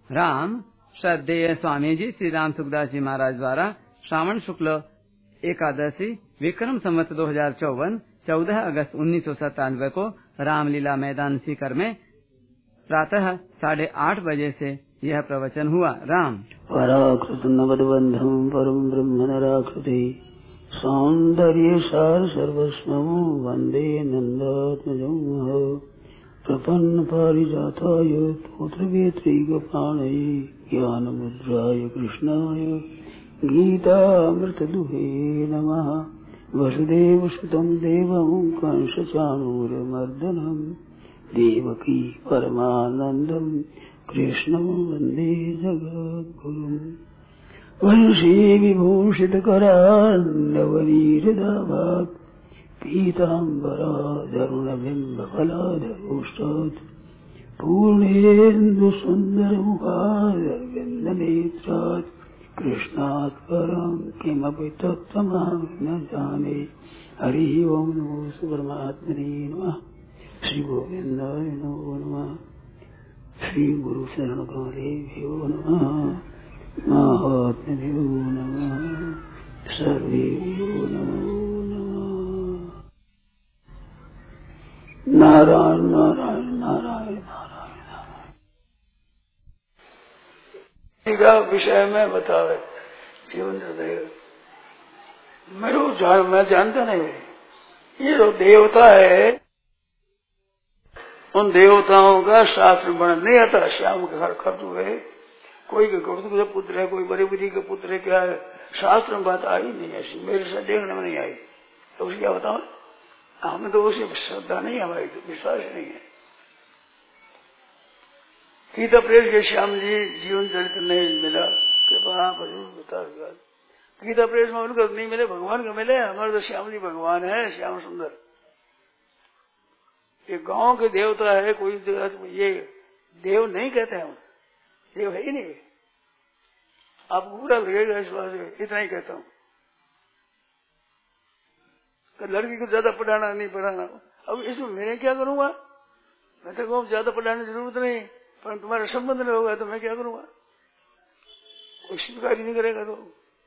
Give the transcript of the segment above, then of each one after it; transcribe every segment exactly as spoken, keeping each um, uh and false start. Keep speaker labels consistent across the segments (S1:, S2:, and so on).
S1: राम श्रद्धेय स्वामी जी श्री राम सुखदास जी महाराज द्वारा श्रावण शुक्ल एकादशी विक्रम संवत दो हजार चौवन चौदह अगस्त उन्नीस सौ सत्तानवे को रामलीला मैदान सीकर में प्रातः साढ़े आठ बजे से यह प्रवचन हुआ। राम
S2: पराकृत नवदबंधम परम ब्रह्म नराकृति सौंदर्य सार सर्वस्व वंदे नंदात्मजं प्रपन्न पारिजाताय पुत्रवेत्रैकपाणये ज्ञानमुद्राय कृष्णाय गीतामृतदुहे नमः। वसुदेवसुतं देवं कंसचाणूरमर्दनं देवकी परमानन्दं कृष्णं वन्दे जगद्गुरुम्। वंशी विभूषितकरान्नवनीरदाभात् पीताम्बराधरुणबिम्बफलाधरोष्टात् पूर्णेन्दुसुन्दरमुखारविन्दनेत्रात् कृष्णात् परं किमपि तत्त्वमहं न जाने। हरिः ओं नमो परमात्मने नमः। श्री गोविन्दाय नमो नमः। श्री गुरु शरण कमलेभ्यो नमः। महात्म्यो नमः। सर्वेभ्यो नमो नमः। नारायण नारायण नारायण नारायण नारायण विषय में बतावे जीवन हृदय मेरू जान मैं जानता नहीं। ये जो देवता है उन देवताओं का शास्त्र बन नहीं आता। श्याम के घर खर्च हुए कोई के का पुत्र है, कोई बड़े बुरी का पुत्र है, क्या है शास्त्र में बात आई नहीं ऐसी, मेरे से देखने में नहीं आई। तो उसे क्या बताओ, हमें तो उसे श्रद्धा नहीं, हमारी तो विश्वास नहीं है। गीता प्रेस के श्याम जी जीवन चरित्र नहीं मिला, कृपा बता। गीता प्रेस में उनका नहीं मिले, भगवान का मिले। हमारे तो श्याम जी भगवान है, श्याम सुंदर। ये गांव के देवता है, कोई ये देव नहीं कहते हैं, देव है ही नहीं। आपको बुरा लगेगा इस बात से, इतना ही कहता हूँ। लड़की को ज्यादा पढ़ाना नहीं पढ़ाना, अब इसमें मैं क्या करूंगा? मैं तो कहूँ ज्यादा पढ़ाने की जरूरत नहीं, पर तुम्हारा संबंध नहीं होगा तो मैं क्या करूंगा? कोई स्वीकार नहीं करेगा तो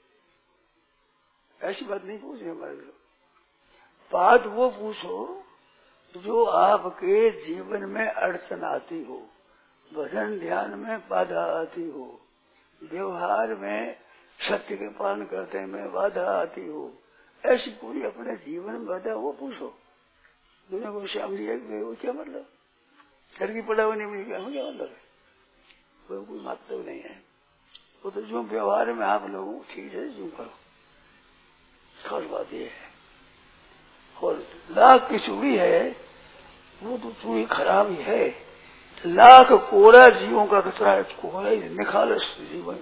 S2: ऐसी बात नहीं पूछे हमारे लोग। बात वो पूछो जो आपके जीवन में अड़चन आती हो, भजन ध्यान में बाधा आती हो, व्यवहार में सत्य के पालन करने में बाधा आती हो, ऐसी कोई अपने जीवन में बाधा वो पूछो। दुनिया को श्याम जी वो क्या मतलब? घर की पढ़ा हुआ नहीं मिली, हमें क्या मतलब है? वो कोई मतलब नहीं है। वो तो जो व्यवहार में आप लोग ठीक है जो करो, खास बात ये है। और लाख की चूड़ी है, वो तो चूड़ी खराब ही है। लाख कोरा जीवों का खतरा है, कोरा निखालस जीवन।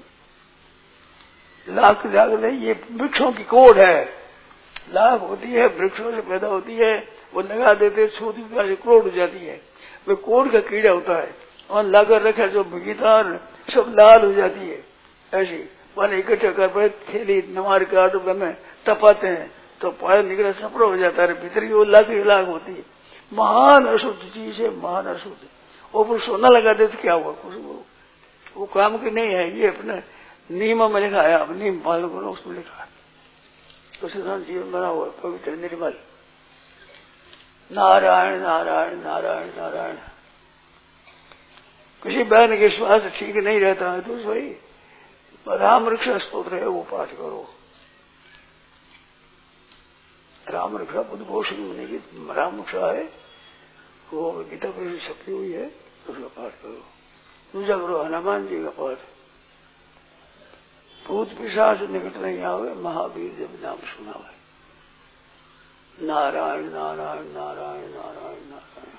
S2: लाख लाख नहीं, ये वृक्षों की कोड़ है। लाख होती है, वृक्षों से पैदा होती है, वो लगा देते छोटी से कोड़ हो जाती है। वो कोड़ का कीड़ा होता है और लाकर रखे जो बगीचा सब लाल हो जाती है। ऐसी पानी इकट्ठा कर थैली नमार काट में तपाते हैं तो पानी निकला सपड़ा हो जाता है। भीतर की वो लाख लाख होती है, महान अशुद्ध चीज है, महान अशुद्ध। वो फिर सोना लगा दे तो क्या हुआ? कुछ वो, वो काम की नहीं है। ये अपने नियम में लिखा है, आप नियम पालन करो, उसमें लिखा है। तो सिद्धांत जीवन बना हुआ पवित्र निर्मल। नारायण नारायण नारायण नारायण। किसी बहन के स्वास्थ्य ठीक नहीं रहता है तो वही राम रक्षा स्तोत्र है, वो पाठ करो। राम रक्षा बुद्ध घोषण होने की राम रक्षा है, वो गीता पर छपी हुई है, उसका पाठ करो। दूसरा करो हनुमान जी का पाठ। भूत पिशाच निकट नहीं आवे, महावीर जब नाम सुनावे। नारायण नारायण नारायण नारायण नारायण।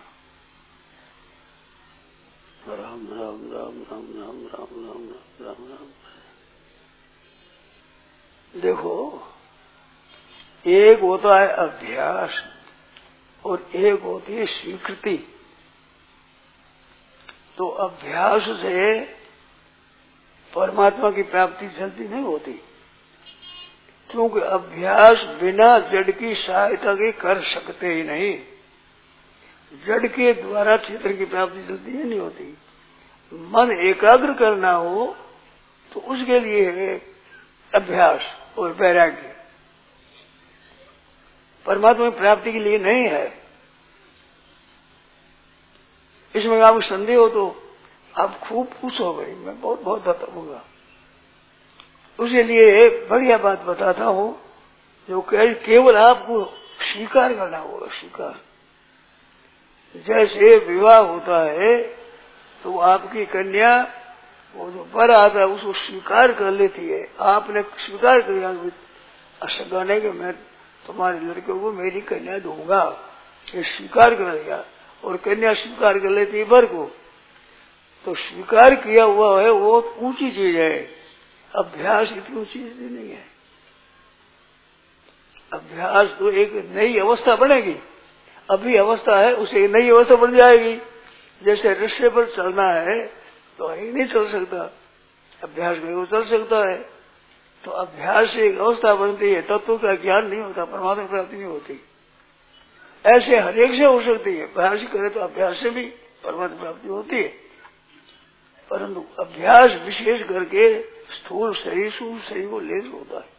S2: राम राम राम राम राम राम राम राम राम। देखो, एक होता है अभ्यास और एक होती है स्वीकृति। तो अभ्यास से परमात्मा की प्राप्ति जल्दी नहीं होती, क्योंकि अभ्यास बिना जड़ की सहायता के कर सकते ही नहीं। जड़ के द्वारा चेतन की प्राप्ति जल्दी ही नहीं होती। मन एकाग्र करना हो तो उसके लिए है अभ्यास और वैराग्य। परमात्मा की प्राप्ति के लिए नहीं है। इसमें आपको संदेह हो तो आप खूब पूछो भाई, मैं बहुत बहुत बताऊंगा। उसके लिए बढ़िया बात बताता हूं, जो केवल आपको स्वीकार करना होगा। स्वीकार जैसे विवाह होता है तो आपकी कन्या वो जो वर आता है उसको स्वीकार कर लेती है। आपने स्वीकार किया सगाने के मैं तुम्हारे लड़के को मेरी कन्या दूंगा, ये स्वीकार कर लिया और कन्या स्वीकार कर लेती है वर को, तो स्वीकार किया हुआ है वो ऊंची चीज है। अभ्यास इतनी ऊंची चीज नहीं है। अभ्यास तो एक नई अवस्था बनेगी। अभी अवस्था है उसे नई अवस्था बन जाएगी। जैसे रिक्शे पर चलना है तो ही नहीं चल सकता, अभ्यास में वो चल सकता है। तो अभ्यास से एक अवस्था बनती है, तत्व का ज्ञान नहीं होता, परमात्मा प्राप्ति नहीं होती। ऐसे हरेक से हो सकती है। अभ्यास करे तो अभ्यास से भी परमात्मा प्राप्ति होती है, परंतु अभ्यास विशेष करके स्थूल शरीर सूक्ष्म शरीर को ले होता है।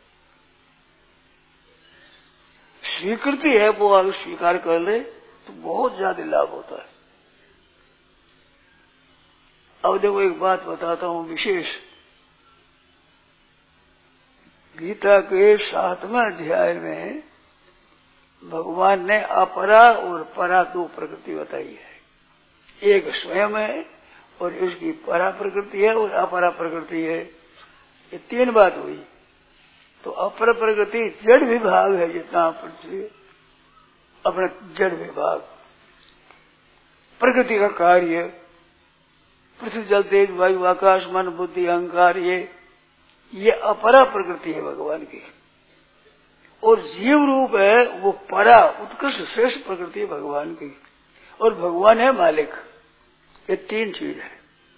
S2: स्वीकृति है वो अगर स्वीकार कर ले तो बहुत ज्यादा लाभ होता है। अब देखो एक बात बताता हूं विशेष। गीता के सातवें अध्याय में भगवान ने अपरा और परा दो प्रकृति बताई है। एक स्वयं है और उसकी परा प्रकृति है और अपरा प्रकृति है। ये तीन बात हुई। तो अपर प्रकृति जड़ विभाग है, जितना पृथ्वी अपना जड़ विभाग, प्रकृति का कार्य, पृथ्वी जल तेज वायु आकाश मन बुद्धि अहंकार, ये ये अपरा प्रकृति है भगवान की। और जीव रूप है वो परा उत्कृष्ट श्रेष्ठ प्रकृति है भगवान की। और भगवान है मालिक। ये तीन चीज है।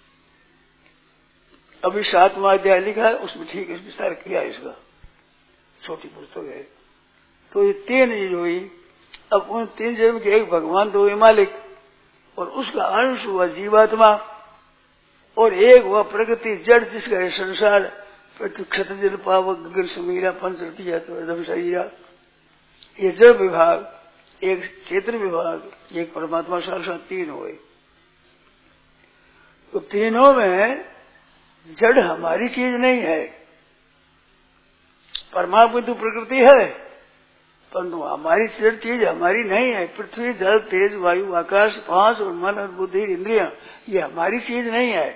S2: अभी सातवां अध्याय लिखा है, उसमें ठीक इस विस्तार किया इसका, छोटी पुस्तक है। तो ये तीन चीज हुई। अब उन तीन चीजों में एक भगवान तो हुए मालिक, और उसका अंश हुआ जीवात्मा, और एक हुआ प्रकृति जड़ जिसका है संसार, क्षत्र जल पावक गगन समीरा पंचरती शरीरा, ये जड़ विभाग, एक चेतन विभाग, एक परमात्मा साक्षात, तीन हुए। तो तीनों में जड़ हमारी चीज नहीं है। परमात्मा तो प्रकृति है, परंतु हमारी जड़ चीज हमारी नहीं है। पृथ्वी जल तेज वायु आकाश पांच और मन और बुद्धि इंद्रियां, ये हमारी चीज नहीं है।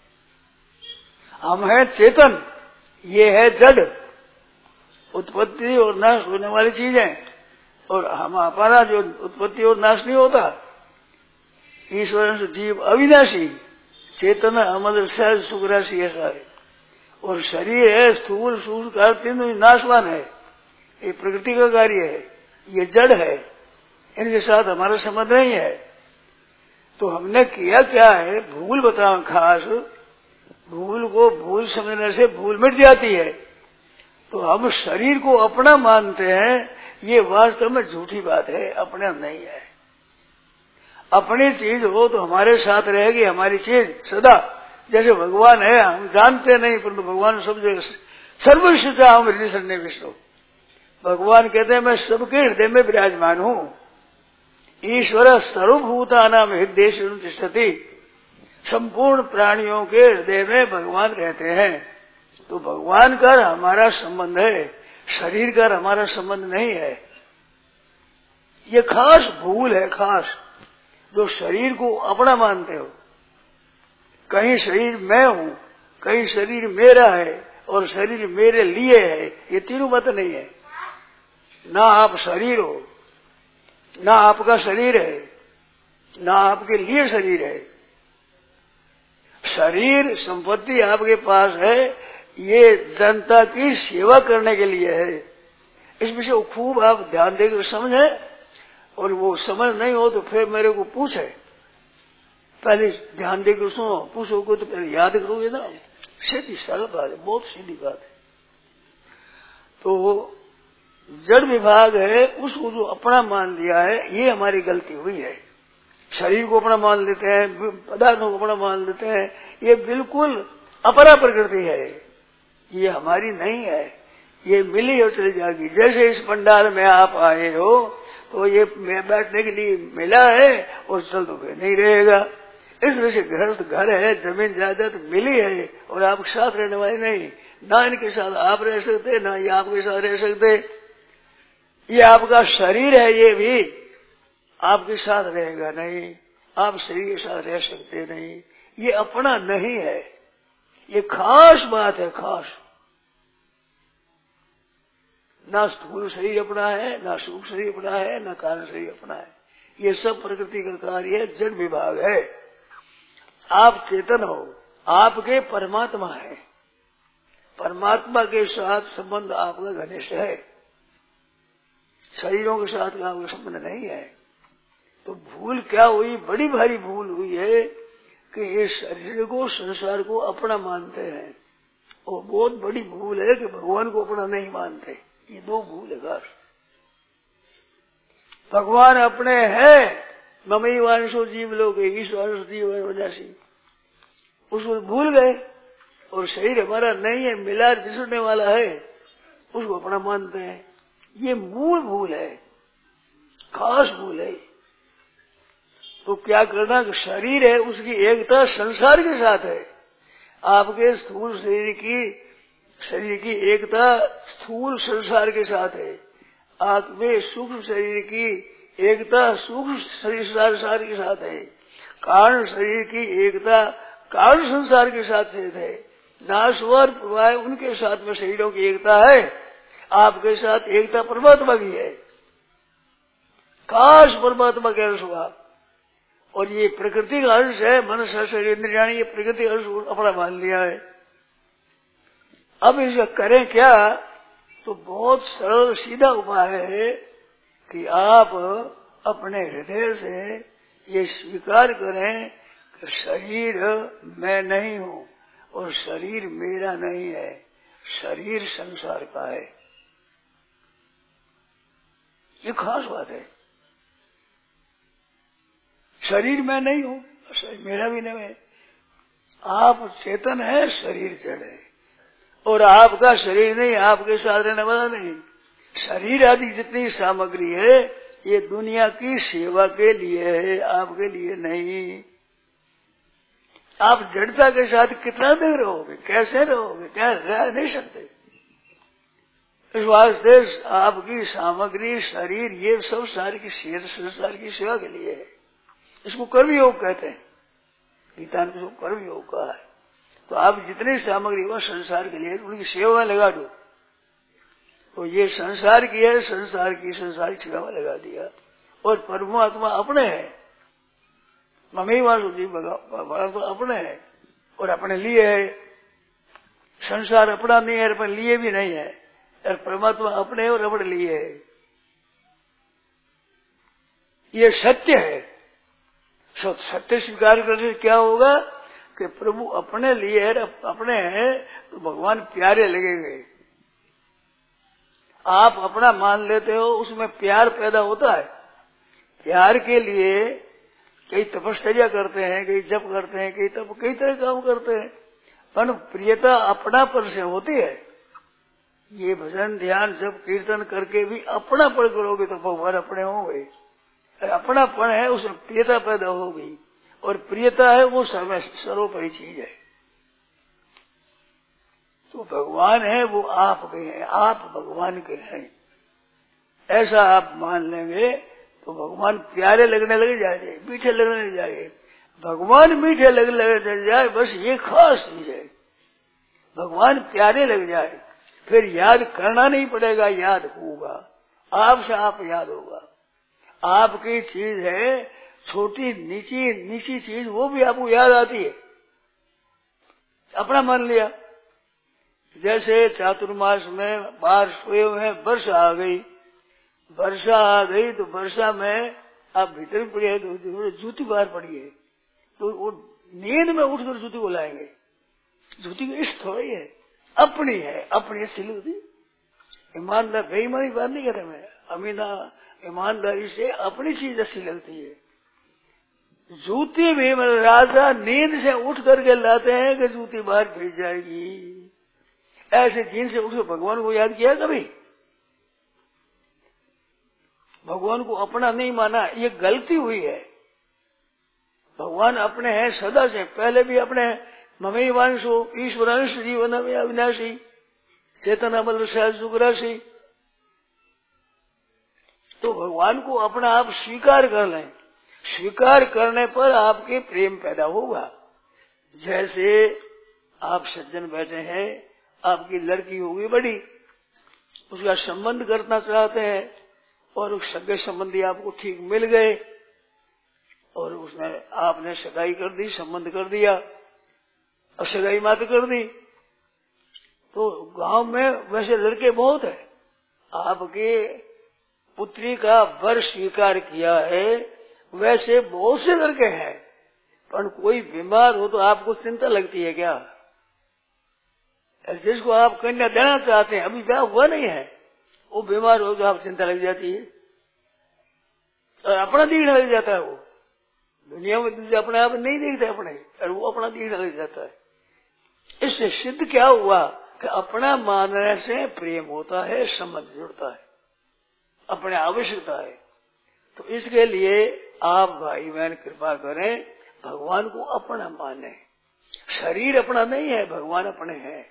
S2: हम है चेतन, ये है जड़, उत्पत्ति और नाश होने वाली चीजें। और हम हमारा जो उत्पत्ति और नाश नहीं होता। ईश्वर से जीव अविनाशी, चेतन अमल सहज सुख राशि ऐसा है। और शरीर है स्थूल सूक्ष्म तीनों नाशवान है। ये प्रकृति का कार्य है, ये जड़ है, इनके साथ हमारा संबंध नहीं है। तो हमने किया क्या है, भूल बताओ खास, भूल को भूल समझने से भूल मिट जाती है। तो हम शरीर को अपना मानते हैं, ये वास्तव में झूठी बात है, अपना नहीं है। अपनी चीज हो तो हमारे साथ रहेगी हमारी चीज सदा। जैसे भगवान है हम जानते नहीं, परंतु भगवान सब जगह सर्वस्व हम हृदय सन्ने विष्णु। भगवान कहते हैं मैं सबके हृदय में विराजमान हूं। ईश्वर सर्वभूता नाम हृदय तिष्ठति, संपूर्ण प्राणियों के हृदय में भगवान रहते हैं। तो भगवान का हमारा संबंध है, शरीर का हमारा संबंध नहीं है। ये खास भूल है, खास जो शरीर को अपना मानते हो। कहीं शरीर मैं हूं, कहीं शरीर मेरा है और शरीर मेरे लिए है, ये तीनों बात नहीं है। ना आप शरीर हो, ना आपका शरीर है, ना आपके लिए शरीर है। शरीर संपत्ति आपके पास है, ये जनता की सेवा करने के लिए है। इस विषय को खूब आप ध्यान देकर समझें, और वो समझ नहीं हो तो फिर मेरे को पूछे। पहले ध्यान देकर सुनो, पूछोगे तो पहले याद करोगे ना। सीधी सरल बात है, बहुत सीधी बात है। तो जड़ विभाग है, उसको जो अपना मान लिया है, ये हमारी गलती हुई है। शरीर को अपना मान लेते हैं, पदार्थों को अपना मान लेते हैं। ये बिल्कुल अपरा प्रकृति है, ये हमारी नहीं है। ये मिली और चली जाएगी। जैसे इस पंडाल में आप आए हो तो ये बैठने के लिए मिला है और चल तो नहीं रहेगा। इस तरह से गृहस्थ घर है, जमीन जायदाद मिली है और आपके साथ रहने वाले नहीं। ना इनके साथ आप रह सकते, ना ये आपके साथ रह सकते। ये आपका शरीर है, ये भी आपके साथ रहेगा नहीं, आप शरीर के साथ रह सकते नहीं। ये अपना नहीं है, ये खास बात है, खास। ना स्थूल शरीर अपना है, ना सूक्ष्म शरीर अपना है, ना कारण शरीर अपना है। ये सब प्रकृति का कार्य है, जड़ विभाग है। आप चेतन हो, आपके परमात्मा है, परमात्मा के साथ संबंध आपका घनिष्ठ है, शरीरों के साथ का आपका संबंध नहीं है। तो भूल क्या हुई, बड़ी भारी भूल हुई है कि ये शरीर को, संसार को अपना मानते हैं। और बहुत बड़ी भूल है कि भगवान को अपना नहीं मानते। ये दो भूल है बस। भगवान अपने हैं, ममई वांशो जीव लोग, ईश्वर जीव वजसी, उसको भूल गए। और शरीर हमारा नहीं है, मिला बिछड़ने वाला है, उसको अपना मानते हैं। ये मूल भूल है, खास भूल है। तो क्या करना कि शरीर है, उसकी एकता संसार के साथ है। आपके स्थूल शरीर की शरीर की एकता स्थूल संसार के साथ है। आपके सूक्ष्म शरीर की एकता सूक्ष्म शरीर संसार के साथ है। कारण शरीर की एकता कारण संसार के साथ है। नाशवर प्रवाह उनके साथ में शरीरों की एकता है, आपके साथ एकता परमात्मा की है, खास परमात्मा के अंश हुआ। और ये प्रकृति का अंश है, मन शरीर इंद्रियां, ये प्रकृति का अंश अपना मान लिया है। अब इसका करें क्या? तो बहुत सरल सीधा उपाय है कि आप अपने हृदय से ये स्वीकार करें कि शरीर मैं नहीं हूं और शरीर मेरा नहीं है, शरीर संसार का है। ये खास बात है। शरीर मैं नहीं हूं, शरीर मेरा भी नहीं है। आप चेतन है, शरीर जड़ है। और आपका शरीर नहीं, आपके साथ रहने वाला नहीं। शरीर आदि जितनी सामग्री है ये दुनिया की सेवा के लिए है, आपके लिए नहीं। आप जड़ता के साथ कितना देर रहोगे, कैसे रहोगे? क्या रह नहीं सकते। इस वास्ते आपकी सामग्री शरीर ये सब सारी की संसार की सेवा के लिए है। इसको कर्मयोग कहते हैं, गीता ने कर्मयोग कहा है। तो आप जितनी सामग्री हो संसार के लिए उनकी सेवा में लगा दो। तो ये संसार की है, संसार की संसार की सेवा में लगा दिया। और परमात्मा अपने है, मम्मी वासुदेव भगवान तो अपने है और अपने लिए है। संसार अपना नहीं है, अपने लिए भी नहीं है। और परमात्मा अपने और अपने लिए है। ये सत्य है। सत्य स्वीकार करने से क्या होगा कि प्रभु अपने लिए है, अपने हैं तो भगवान प्यारे लगेंगे। आप अपना मान लेते हो, उसमें प्यार पैदा होता है। प्यार के लिए कई तपस्या करते हैं, कई जप करते हैं, कई तप कई तरह काम करते हैं, पर प्रियता अपनापन से होती है। ये भजन ध्यान जप कीर्तन करके भी अपनापन करोगे तो भगवान अपने होंगे। अपनापन है, उसमें प्रियता पैदा होगी। और प्रियता है वो सर्वोपरि चीज है। तो भगवान है वो आपके हैं, आप भगवान के हैं, ऐसा आप मान लेंगे तो भगवान प्यारे लगने लग जाएंगे, मीठे लगने लग जाएंगे। भगवान मीठे लगने लग जाए, बस ये खास चीज है। भगवान प्यारे लग जाए, फिर याद करना नहीं पड़ेगा, याद होगा आपसे, आप याद होगा। आपकी चीज है छोटी नीची नीची चीज, वो भी आपको याद आती है, अपना मान लिया। जैसे चातुर्मास में बारिश हुए हुए वर्षा आ गई, वर्षा आ गई तो वर्षा में आप भीतर पड़ी है तो जूती बाहर पड़ी है, तो वो नींद में उठकर जूती को लाएंगे। जूती की इष्ट थोड़ी है, अपनी है, अपनी सिलूती। ईमानदार बेईमानी बात नहीं कर रहे मैं, अमीना ईमानदारी से अपनी चीज अच्छी लगती है। जूती भी राजा नींद से उठ करके लाते हैं कि जूती बाहर भेज जाएगी। ऐसे दिन से उठ भगवान को याद किया कभी? भगवान को अपना नहीं माना, ये गलती हुई है। भगवान अपने हैं सदा से, पहले भी अपने ममई वांशो ईश्वरांश जीवन में अविनाशी चेतना बल सुख राशि। तो भगवान को अपना आप स्वीकार कर लें, स्वीकार करने पर आपके प्रेम पैदा होगा। जैसे आप सज्जन बैठे हैं, आपकी लड़की होगी बड़ी, उसका संबंध करना चाहते हैं और उस सगे संबंधी आपको ठीक मिल गए और उसने आपने सगाई कर दी, संबंध कर दिया और सगाई मात कर दी। तो गांव में वैसे लड़के बहुत है, आपके पुत्री का वर स्वीकार किया है, वैसे बहुत से लड़के हैं, पर कोई बीमार हो तो आपको चिंता लगती है क्या? जिसको आप कन्या देना चाहते हैं, अभी ब्याह हुआ नहीं है, वो बीमार हो तो आप चिंता लग जाती है और अपना दीन लग जाता है। वो दुनिया में अपने आप नहीं देखते अपने, और वो अपना दीन लग जाता है। इससे सिद्ध क्या हुआ कि अपना मानने से प्रेम होता है, संबंध जुड़ता है, अपने आवश्यकता है। तो इसके लिए आप भाई बहन कृपा करें, भगवान को अपना माने। शरीर अपना नहीं है, भगवान अपने हैं।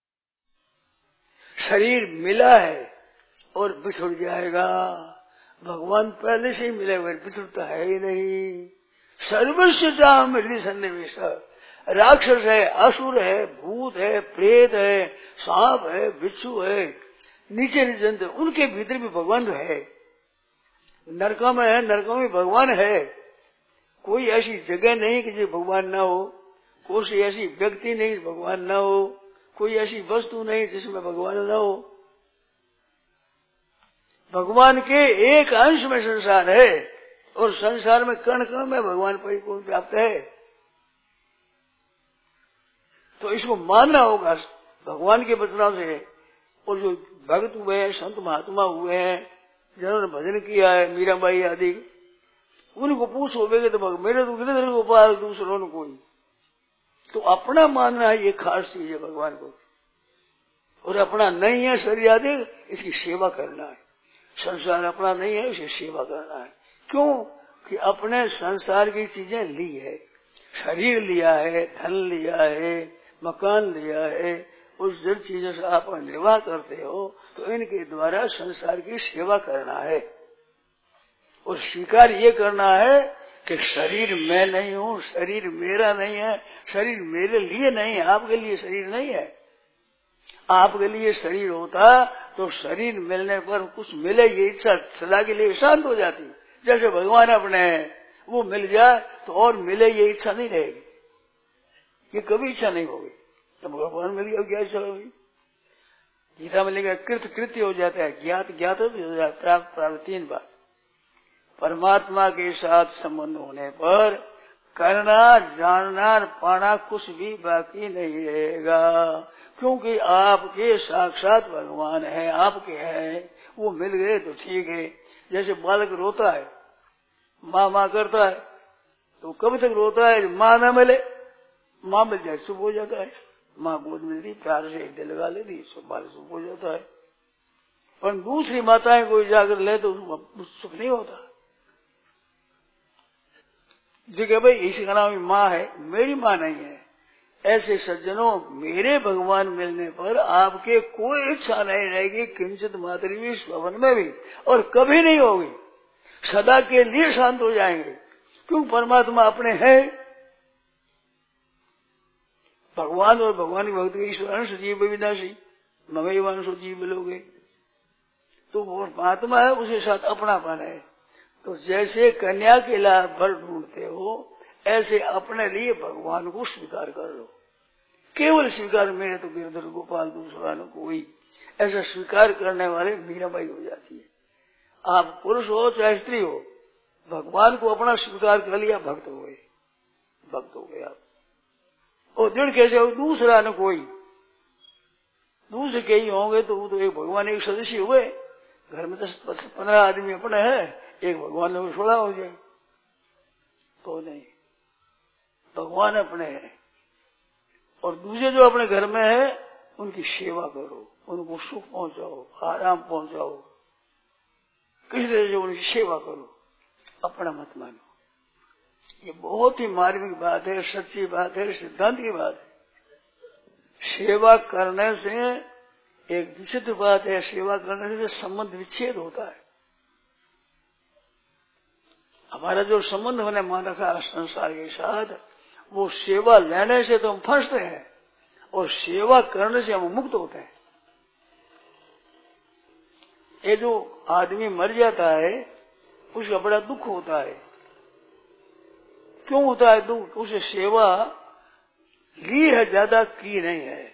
S2: शरीर मिला है और बिछुड़ जाएगा, भगवान पहले से ही मिले हुए, बिछुड़ता है ही नहीं। सर्वस्व चाह मृति सन्निवेश, राक्षस है, असुर है, भूत है, प्रेत है, सांप है, बिच्छू है, नीचे नीचे उनके भीतर भी भगवान है। नरकों में है, नरकों में भगवान है। कोई ऐसी जगह नहीं कि जो भगवान ना हो, कोई ऐसी व्यक्ति नहीं भगवान ना हो, कोई ऐसी वस्तु नहीं जिसमें भगवान ना हो। भगवान के एक अंश में संसार है और संसार में कण कण में भगवान परिपूर्ण व्याप्त है। तो इसको मानना होगा भगवान के वचनों से। और जो भक्त हुए हैं, संत महात्मा हुए हैं, जिन्होंने भजन किया है, मीराबाई आदि, उनको पूछोगे तो मेरे तो गिरधर गोपाल दूसरों ने कोई, तो अपना मानना है, ये खास चीज है भगवान को। और अपना नहीं है शरीर आदि, इसकी सेवा करना है। संसार अपना नहीं है, इसे सेवा करना है। क्यों कि अपने संसार की चीजें ली है, शरीर लिया है, धन लिया है, मकान लिया है, उस जड़ चीजों से आप निर्वाह करते हो, तो इनके द्वारा संसार की सेवा करना है। और स्वीकार ये करना है कि शरीर मैं नहीं हूँ, शरीर मेरा नहीं है, शरीर मेरे लिए नहीं है, आपके लिए शरीर नहीं है। आपके लिए शरीर होता तो शरीर मिलने पर कुछ मिले, ये इच्छा सदा के लिए शांत हो जाती। जैसे भगवान अपने हैं, वो मिल जाए तो और मिले ये इच्छा नहीं रहेगी, ये कभी इच्छा नहीं होगी। तो भगवान मिल गया क्या इच्छा होगी? गीता में लिखा कृत कृत्य हो जाता है, ज्ञात ज्ञात भी हो जाता है, प्राप्त प्राप्त तीन बार। परमात्मा के साथ संबंध होने पर करना, जानना, पाना कुछ भी बाकी नहीं रहेगा, क्योंकि आपके साक्षात भगवान है, आपके हैं। वो मिल गए तो ठीक है। जैसे बालक रोता है, माँ माँ करता है, तो कब तक रोता है? माँ न मिले, माँ मिल जाए चुप हो जाता है। माँ गोद मिलती, प्यार से एक लगा लेती, सब बालक चुप हो जाता है। पर दूसरी माताएं कोई जाकर ले तो उसको सुख नहीं होता। जगह भाई इसी का नाम माँ है, मेरी माँ नहीं है। ऐसे सज्जनों, मेरे भगवान मिलने पर आपके कोई इच्छा नहीं रहेगी, किंचित मात्र भी, स्वप्न में भी, और कभी नहीं होगी। सदा के लिए शांत हो जाएंगे, क्यों परमात्मा अपने हैं। भगवान और भगवान की भक्ति के ईश्वर जीव विनाशी ममई वंशो जीव लोगे, तो वो परमात्मा है, उसके साथ अपनापन है। तो जैसे कन्या के लिए वर ढूंढते हो, ऐसे अपने लिए भगवान को स्वीकार कर लो। केवल स्वीकार, मेरे तो गिरधर गोपाल दूसरा न कोई, ऐसा स्वीकार करने वाले मीराबाई हो जाती है। आप पुरुष हो चाहे स्त्री हो, भगवान को अपना स्वीकार कर लिया, भक्त हो गए, भक्त हो गए आप। और दृढ़ कैसे हो? दूसरा न कोई, दूसरे कई होंगे तो वो तो एक भगवान एक सदस्य हुए। घर में दस पंद्रह आदमी अपने हैं, एक भगवान ने छोड़ा हो जाए, तो नहीं, भगवान अपने हैं। और दूसरे जो अपने घर में है उनकी सेवा करो, उनको सुख पहुंचाओ, आराम पहुंचाओ, किस तरह से उनकी सेवा करो, अपना मत मानो। ये बहुत ही मार्मिक बात है, सच्ची बात है, सिद्धांत की बात है। सेवा करने से एक निश्चित बात है, सेवा करने से संबंध विच्छेद होता है। हमारा जो संबंध होने मान रखा है संसार के साथ, वो सेवा लेने से तो हम फंसते हैं और सेवा करने से हम मुक्त होते हैं। ये जो आदमी मर जाता है उसका बड़ा दुख होता है। क्यों होता है दुख? उसे सेवा ली है, ज्यादा की नहीं है,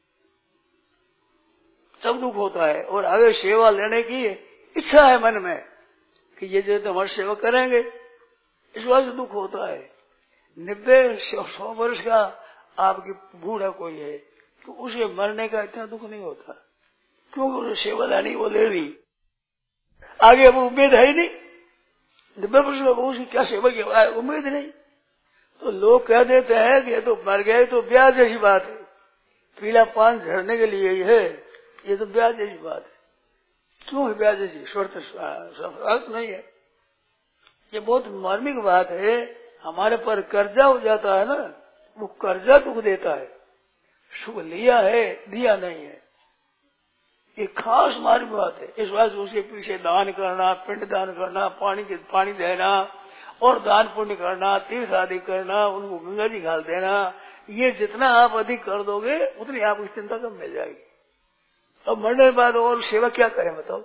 S2: सब दुख होता है। और आगे सेवा लेने की इच्छा है मन में कि ये जो तो हमारी सेवा करेंगे, इस बात से दुख होता है। नब्बे सौ वर्ष का आपकी बूढ़ा कोई है तो उसे मरने का इतना दुख नहीं होता, क्योंकि उसे सेवा लानी वो ले ली, आगे अब उम्मीद है ही नहीं। नब्बे वर्ष का उसकी क्या सेवा की उम्मीद नहीं, तो लोग कह देते हैं कि ये तो मर गए तो ब्याह जैसी बात है, पीला पान झड़ने के लिए ही है, ये तो ब्याह जैसी बात है। क्यों है ब्याह जैसी? स्वर्थ स्वार्थ नहीं है। ये बहुत मार्मिक बात है। हमारे पर कर्जा हो जाता है ना, वो कर्जा दुख देता है, सुख लिया है दिया नहीं है, ये खास मार्मिक बात है। इस बात से उसके पीछे दान करना, पिंड दान करना, पानी के पानी देना और दान पुण्य करना, तीर्थ आदि करना, उनको गंगा जी घाल देना, ये जितना आप अधिक कर दोगे उतनी आपकी चिंता कम मिल जाएगी। अब मरने के बाद और सेवा क्या करें बताओ?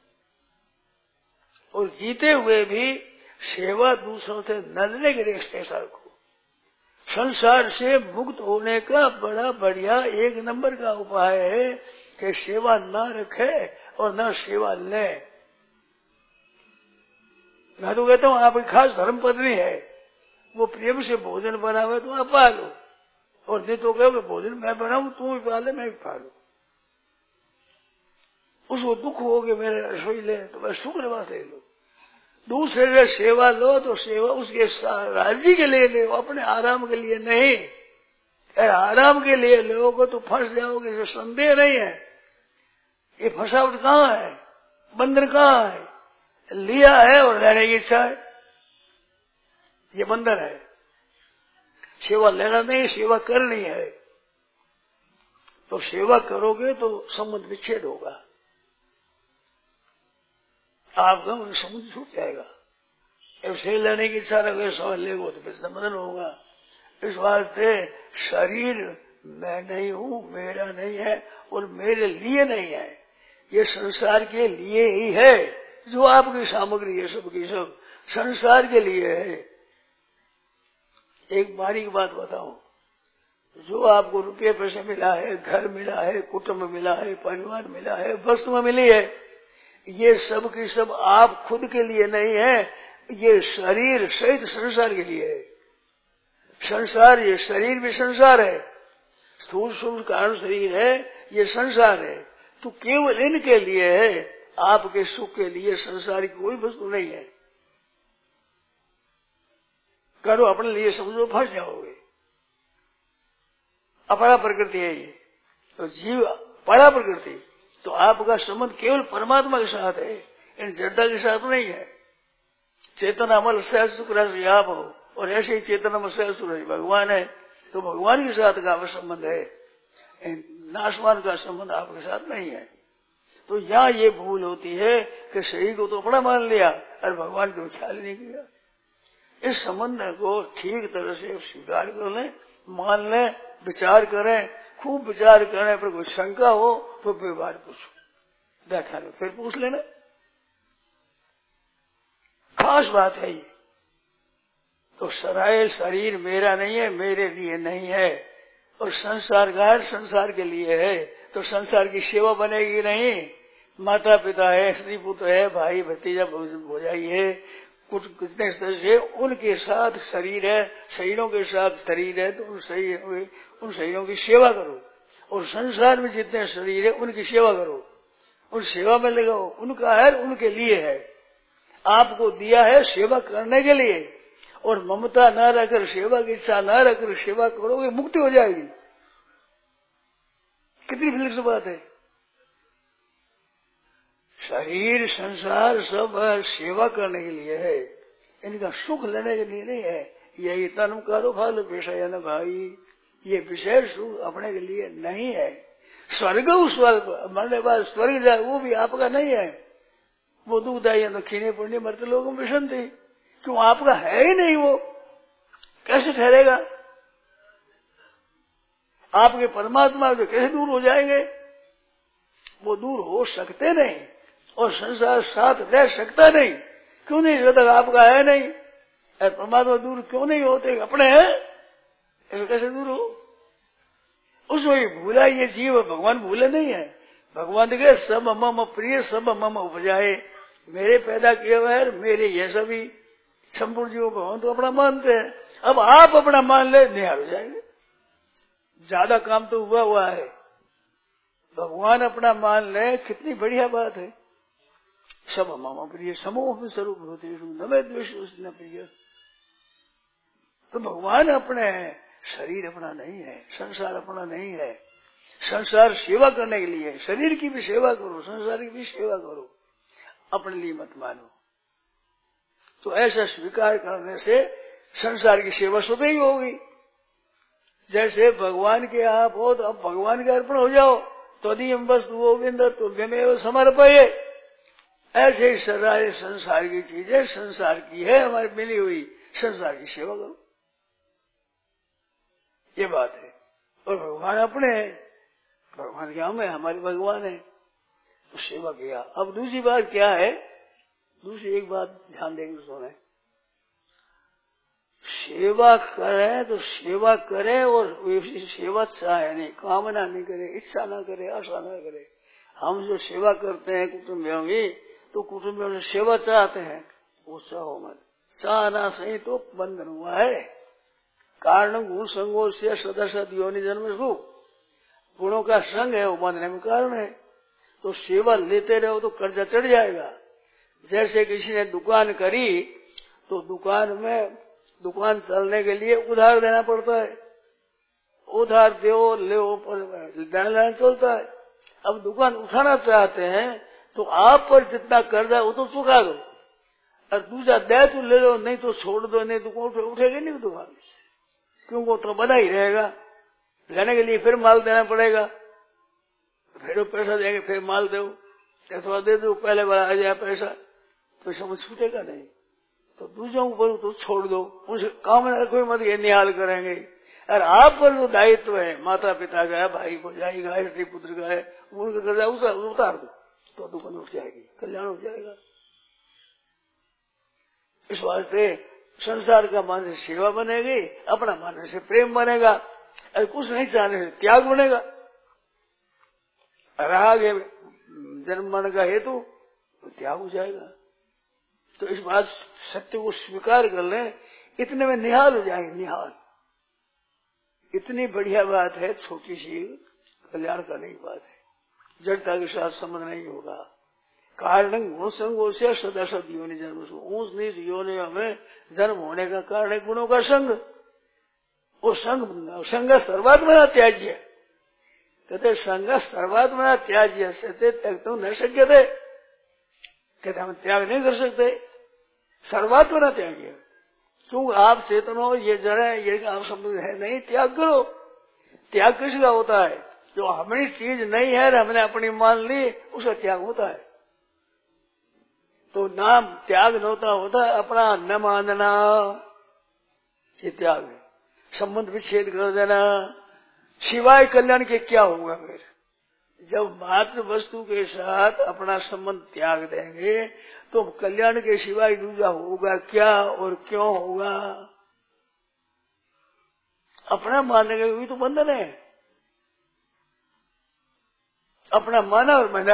S2: और जीते हुए भी सेवा दूसरों से न लेने के लिए संसार को, संसार से मुक्त होने का बड़ा बढ़िया एक नंबर का उपाय है कि सेवा न रखे और न सेवा ले। मैं तो कहता हूँ आपकी खास धर्म पत्नी है, वो प्रेम से भोजन बनावे तो आप पा लो, और नहीं तो कहो कि भोजन मैं बनाऊं तू भी पा ले मैं भी पा लू। उसको दुख हो कि मेरे रसोई ले तो मैं सुख निवास ले लो। दूसरे से सेवा लो तो सेवा उसके राजी के लिए ले, अपने आराम के लिए नहीं। अगर आराम के लिए लोगे तो फंस जाओगे, इसमें संदेह नहीं है। ये फंसावट कहाँ है, बंधन कहाँ है? लिया है और लेने की इच्छा है, ये बंधन है। सेवा लेना नहीं, सेवा करनी है। तो सेवा करोगे तो संबंध विच्छेद होगा, आपका उन संबंध छूट जाएगा। ऐसे लेने की इच्छा रखे समझ लेगो तो फिर संबंधन होगा। इस वास्ते शरीर मैं नहीं हूँ, मेरा नहीं है और मेरे लिए नहीं है, ये संसार के लिए ही है। जो आपकी सामग्री है सबकी सब संसार के लिए है। एक बारी की बात बताऊं, जो आपको रुपये पैसे मिला है, घर मिला है, कुटुंब मिला है, परिवार मिला है, वस्तु मिली है, ये सब की सब आप खुद के लिए नहीं है, ये शरीर सहित संसार के लिए है। संसार, ये शरीर भी संसार है, स्थूल सूक्ष्म कारण शरीर है, ये संसार है। तो केवल इनके लिए है, आपके सुख के लिए संसार की कोई वस्तु नहीं है। करो अपने लिए समझो, फंस जाओगे। अपरा प्रकृति है ये, तो जीव परा प्रकृति, तो आपका संबंध केवल परमात्मा के साथ है, इन जड़ता के साथ नहीं है। चेतन अमल सहज सुख राशि आप हो, और ऐसे ही चेतन अमल सहज सुख राशि भगवान है, तो भगवान के साथ का संबंध है, नाशवान का संबंध आपके साथ नहीं है। तो यहाँ ये भूल होती है कि शरीर को तो अपना मान लिया और भगवान को ख्याल नहीं किया। इस संबंध को ठीक तरह से स्वीकार कर लें, मान लें, विचार करें, खूब विचार करने पर कोई शंका हो तो फिर बार पूछो, बैठा लो फिर पूछ लेना। खास बात है ये। तो सराय शरीर मेरा नहीं है, मेरे लिए नहीं है, और संसार का है, संसार के लिए है। तो संसार की सेवा बनेगी नहीं। माता पिता है, स्त्री पुत्र है, भाई भतीजा भौजाई है, कुछ कितने सदस्य, उनके साथ शरीर है, शरीरों के साथ शरीर है, तो उन शरीर उन शरीरों की सेवा करो। और संसार में जितने शरीर है उनकी सेवा करो, उन सेवा में लगाओ। उनका है, उनके लिए है, आपको दिया है सेवा करने के लिए, और ममता न रखकर सेवा की इच्छा न रखकर सेवा करोगे, मुक्ति हो जाएगी। कितनी विलक्षण बात है। शरीर संसार सब सेवा करने के लिए है, इनका सुख लेने के लिए नहीं है। यही तन करो फल विषय न भाई, ये विषय सुख अपने के लिए नहीं है। स्वर्ग स्वर्ग मरने बाद स्वर्ग जाए वो भी आपका नहीं है। वो दुखदाई तो खीने पुण्य मरते लोगों में विषम थी, क्यों आपका है ही नहीं, वो कैसे ठहरेगा? आपके परमात्मा से कैसे दूर हो जाएंगे? वो दूर हो सकते नहीं, और संसार साथ रह सकता नहीं। क्यों नहीं? जब तक आपका है नहीं, परमात्मा दूर क्यों नहीं होते? अपने हैं, ऐसे कैसे दूर हो? उसमें भूला ये जीव, भगवान भूले नहीं है। भगवान के सब मम प्रिय सब मम उपजाए, मेरे पैदा किए हुए मेरे ये सभी संपूर्ण जीव भगवान तो अपना मानते हैं। अब आप अपना मान ले, निहार हो जाएंगे। ज्यादा काम तो हुआ हुआ है। भगवान अपना मान ले, कितनी बढ़िया बात है। सब मम प्रिय समूह स्वरूप होते नवे द्वेष न प्रिय। तो भगवान अपने हैं, शरीर अपना नहीं है, संसार अपना नहीं है। संसार सेवा करने के लिए, शरीर की भी सेवा करो, संसार की भी सेवा करो, अपने लिए मत मानो। तो ऐसा स्वीकार करने से संसार की सेवा स्वतः ही होगी। जैसे भगवान के आप हो तो अब भगवान के अर्पण हो जाओ, तो दीयम वस्तु गोविंद तो व्यमेव समर्पये। ऐसे ही सारे संसार की चीजें संसार की है, हमारी मिली हुई, संसार की सेवा करो, ये बात है। और भगवान अपने हैं, भगवान क्या हम है, हमारे भगवान है, तो सेवा किया। अब दूसरी बात क्या है? दूसरी एक बात ध्यान देंगे सुने, सेवा करें तो सेवा करें और सेवा चाहे नहीं, कामना नहीं करे, इच्छा ना करे, आशा ना करे। हम जो सेवा करते हैं कुटुंबियों की, तो कुटुंबियों से सेवा चाहते हैं, वो चाहो मत। चाहना सही तो बंधन हुआ है। कारण गुण संगो से सदस्य योनि जन्म सुख, गुणों का संग है वो बांधने में कारण है। तो सेवा लेते रहो तो कर्जा चढ़ जाएगा। जैसे किसी ने दुकान करी तो दुकान में दुकान चलने के लिए उधार देना पड़ता है, उधार दो ले देना लेना चलता है। अब दुकान उठाना चाहते हैं तो आप पर जितना कर्जा वो तो चुका दो, और दूसरा दे तो ले लो, नहीं तो छोड़ दो, नहीं तो उठे, उठेगी नहीं दुकान, क्यों? वो तो बना ही रहेगा। लेने के लिए फिर माल देना पड़ेगा, फिर पैसा देंगे, फिर माल दो, अथवा दे दो पहले वाला आ जाए पैसा, तो समझ छूटेगा नहीं। तो दूसरों को तो छोड़ दो, उनसे काम न कोई मत, ये निहाल करेंगे। और आप पर जो दायित्व है, माता पिता का है, भाई को जाएगा, स्त्री पुत्र का है, उनका कर्जा उतार दो, तो दुकान उठ जाएगी, कल्याण हो जाएगा। इस वास्ते संसार का मान से सेवा बनेगी, अपना मान से प्रेम बनेगा, और कुछ नहीं चाहने से त्याग बनेगा। राग है जन्म मरण का हेतु, तो त्याग हो जाएगा। तो इस बात सत्य को स्वीकार कर लें, इतने में निहाल हो जाएंगे। निहाल इतनी बढ़िया बात है, छोटी सी कल्याण करने की बात है। जड़ता के साथ संबंध नहीं होगा। कारण गुण संगों से सदा सद योनि जन्म से, ऊंच नीच योनि में जन्म होने का कारण है गुणों का संग। वो संग संग सर्वात्मना त्याज्य, कहते संग सर्वात्मना त्याज्य से त्याग तो न सक्य थे, कहते हम त्याग नहीं कर सकते, सर्वात्मना त्याज्य। क्यों? आप चेतन हो, ये जड़ है, ये आप समझ है नहीं, त्याग करो। त्याग किसका होता है? जो हमारी चीज नहीं है, हमने अपनी मान ली, उसका त्याग होता है। तो नाम त्याग होता होता है अपना न मानना, ये त्याग है। संबंध विच्छेद कर देना, सिवाय कल्याण के क्या होगा? फिर जब मात्र वस्तु के साथ अपना संबंध त्याग देंगे तो कल्याण के सिवाय दूसरा होगा क्या और क्यों होगा? अपना मानने का भी तो बंधन है। अपना माना और माना,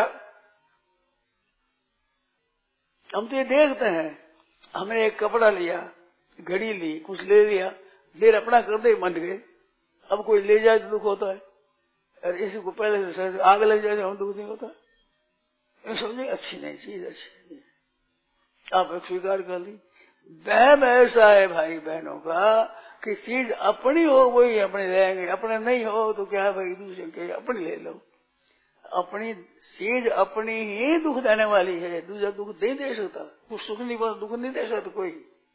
S2: हम तो ये देखते हैं, हमने एक कपड़ा लिया, घड़ी ली, कुछ ले लिया, देर अपना करते ही बंध गए। अब कोई ले जाए तो दुख होता है, और इसी को पहले से आग लग जाए तो हम दुख नहीं होता। समझे? अच्छी नहीं चीज, अच्छी नहीं, आप स्वीकार कर ली। वहम ऐसा है भाई बहनों का कि चीज अपनी हो वही अपने लेंगे, अपने नहीं हो तो क्या भाई दूसरे के अपनी ले लो। अपनी चीज अपनी ही दुख देने वाली है, दूसरा दुख नहीं दे सकता, कुछ सुख नहीं दुख नहीं दे सकता कोई।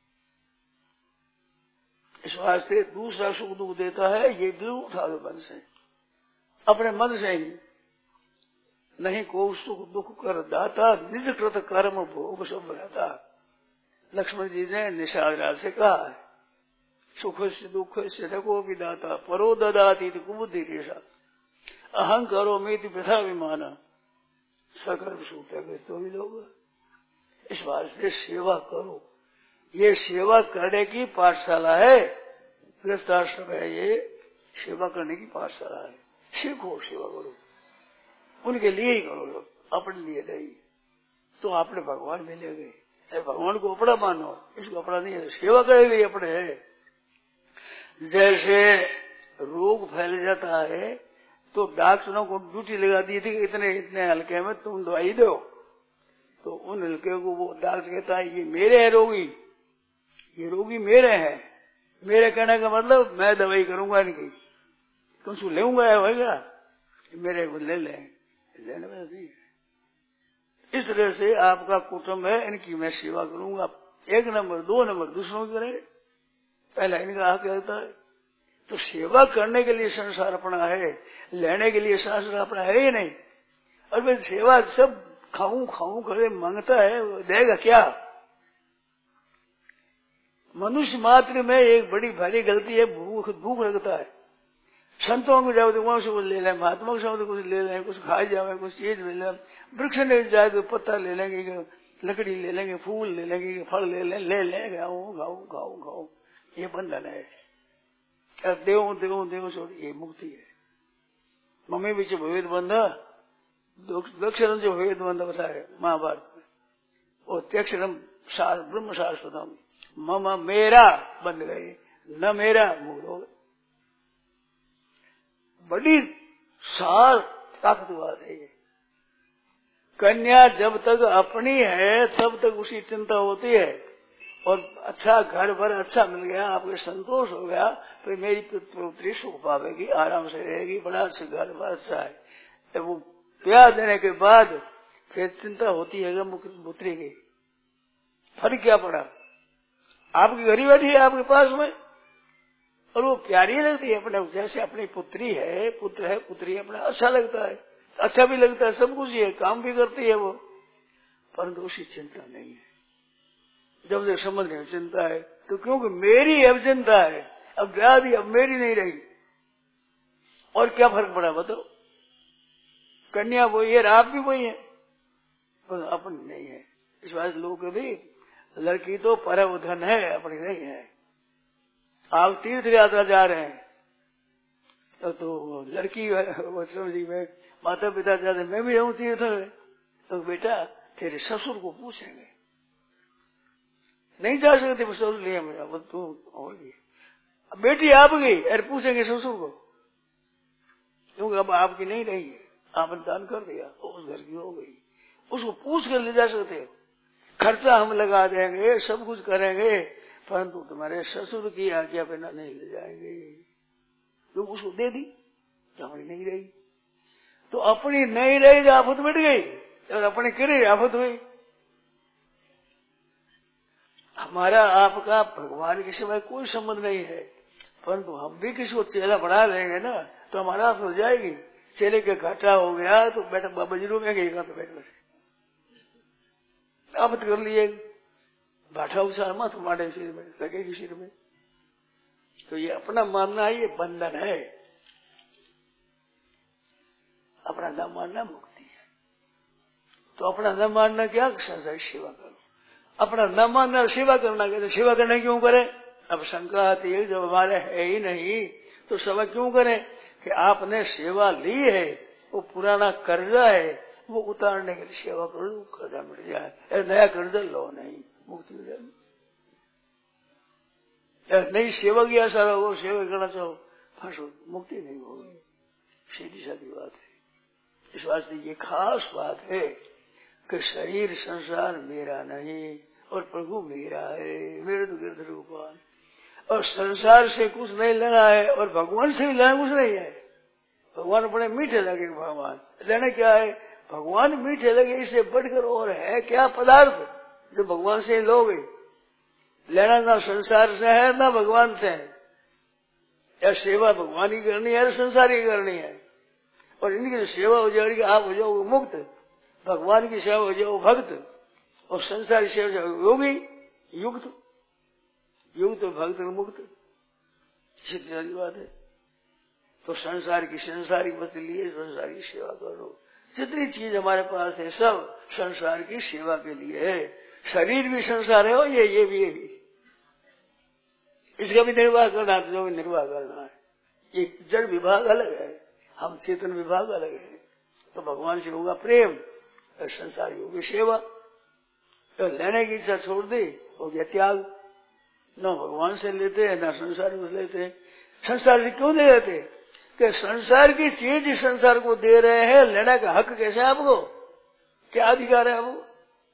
S2: इस वास्ते दूसरा सुख दुख देता है ये दिल उठा दो मन से, अपने मन से ही। नहीं को सुख दुख कर दाता निज कृत कर्म भोग सब रहता। लक्ष्मण जी ने निषाद राज से कहा है, सुख से दुख से रघो विदाता परो ददाती कुबुद्धि रेशा अहं करो मेति प्रथा विमाना सकर्म सूते तो भी लोग। इस वास्ते सेवा करो, ये सेवा करने की पाठशाला है, गृहस्थाश्रम है, ये सेवा करने की पाठशाला है। सीखो सेवा करो, उनके लिए ही करो, लोग अपने लिए नहीं तो आपने भगवान मिलेंगे। भगवान को अपना मानो, इसको अपना नहीं है, सेवा करेंगे अपने है। जैसे रोग फैल जाता है तो डॉक्टरों को ड्यूटी लगा दी थी कि इतने इतने हल्के में तुम दवाई दो, तो उन हल्के को वो डॉक्टर कहता है ये मेरे है रोगी, ये रोगी मेरे हैं, मेरे कहने का मतलब मैं दवाई करूंगा इनकी, तुमसे लेऊंगा होगा मेरे को ले लें, लेने में नहीं। इस तरह से आपका कुटुंब है, इनकी मैं सेवा करूंगा। एक नंबर, दो नंबर दूसरों की करें, पहला इनका हक रहता है। तो सेवा करने के लिए संसार अपना है, लेने के लिए शास्त्र अपना है ही नहीं। और मैं सेवा सब खाऊं खाऊं करे मांगता है, देगा क्या? मनुष्य मात्र में एक बड़ी भारी गलती है, भूख भूख लगता है। संतों को जाओ तो वहां से कुछ ले लें, महात्मा के साथ कुछ ले लें, कुछ खाए जाए, कुछ चीज ले लें, वृक्ष ने जाए तो पत्ता ले लेंगे, लकड़ी ले लेंगे, फूल ले लेंगे, फल ले लें, ले लें, खाओ खाओ खाओ खाओ, ये बंधन है। देव देव देव छोड़, ये मुक्ति है। मम्मी बीच भेद बंधा दक्षिण जो भेद बंधा बताए महाभारत में, वो त्यक्षरम ब्रह्म शाश्वतम मम मेरा बंध गए, न मेरा मुक्त हो गए। बड़ी सार ताकतवार है ये। कन्या जब तक अपनी है तब तक उसी चिंता होती है, और अच्छा घर भर अच्छा मिल गया, आपके संतोष हो गया, फिर मेरी पुत्री सुख पावेगी, आराम से रहेगी, बड़ा अच्छा घर भर अच्छा है। तो वो ब्याह देने के बाद फिर चिंता होती है पुत्री की। फर्क क्या पड़ा? आपकी घरी बैठी है आपके पास में, और वो प्यारी लगती है अपने, जैसे अपनी पुत्री है, पुत्र है, पुत्री अपना अच्छा लगता है, अच्छा भी लगता है, सब कुछ है, काम भी करती है वो, परंतु उसी चिंता नहीं है। जब तक समझ नहीं चिंता है तो क्योंकि मेरी अब चिंता है, अब ब्याह दी, अब मेरी नहीं रही, और क्या फर्क पड़ा बताओ? कन्या वही है, आप भी वही है, पर अपन नहीं है। इस बात लोग भी, लड़की तो परम धन है, अपनी नहीं है। आप तीर्थ यात्रा जा रहे हैं तो, तो लड़की समझी में माता पिता जाते, मैं भी जाऊं तीर्थ में, तो बेटा तेरे ससुर को पूछेंगे, नहीं जा सकते ससुर लिए मेरा, वो तू होगी। बेटी आप गई, अरे पूछेंगे ससुर को, क्योंकि अब आपकी नहीं रही है, आपने दान कर दिया, तो उस घर की हो गई, उसको पूछ कर ले जा सकते हो। खर्चा हम लगा देंगे, सब कुछ करेंगे, परंतु तुम्हारे ससुर की आज्ञा बिना नहीं ले जाएंगे, तो उसको दे दी, तो अपनी नहीं रही, तो अपनी नहीं रही तो आफत मिट गई, और अपनी करे आफत हुई। हमारा आपका भगवान के सिवाय कोई संबंध नहीं है, परंतु हम भी किसी को चेला बढ़ा देंगे ना तो हमारा आफत हो जाएगी। चेले के घाटा हो गया तो बेटा बाबा जी रोकेंगे, तो बैठ बैठे आफत कर लिए, बाठा उसार मत मारे सिर में, लगेगी सिर में। तो ये अपना मानना है, ये बंधन है, अपना न मानना मुक्ति है। तो अपना न मानना क्या? संसार सेवा करो, अपना न मानना सेवा करना क्या? तो सेवा करना क्यों करें? अब शंका आती है, जब हमारे है ही नहीं तो सेवा क्यों करें? कि आपने सेवा ली है, वो पुराना कर्जा है, वो उतारने के लिए सेवा करो, कर्जा मिट जाए। नया कर्जा लो नहीं, मुक्ति मिल जाएगी। नहीं सेवा की आशा रहो, सेवा करना चाहो, फंसो, मुक्ति नहीं होगी। सीधी साधी बात है। इस वास्ते ये खास बात है कि शरीर संसार मेरा नहीं, और प्रभु मेरा है, मेरे तो गिरधर गोपाल। और संसार से कुछ नहीं लेना है और भगवान से भी लेना कुछ नहीं है। भगवान बड़े मीठे लगे, भगवान लेना क्या है, भगवान मीठे लगे, इससे बढ़कर और है क्या पदार्थ जो भगवान से लोगे। लेना ना संसार से है ना भगवान से है। या सेवा भगवान की करनी है या संसार की करनी है। और इनकी जो सेवा हो जाएगी आप हो जाओगे मुक्त, भगवान की सेवा हो जाओ भक्त, और संसार की सेवा योगी युक्त, युक्त भक्त मुक्त, सीधी वाली बात है। तो संसार की संसारी वस्तु लिए संसार की सेवा करो। जितनी चीज हमारे पास है सब संसार की सेवा के लिए है। शरीर भी संसार है और ये ये भी ये भी इसका भी निर्वाह करना है, जो भी निर्वाह करना है। ये जड़ विभाग अलग है, हम चेतन विभाग अलग है। तो भगवान से होगा प्रेम और संसार की होगी सेवा। तो लेने की इच्छा छोड़ दे हो गया त्याग। न भगवान से लेते हैं न संसार से लेते हैं। संसार से क्यों दे देते कि संसार की चीज संसार को दे रहे हैं, लेने का हक कैसे है आपको, क्या अधिकार है आपको।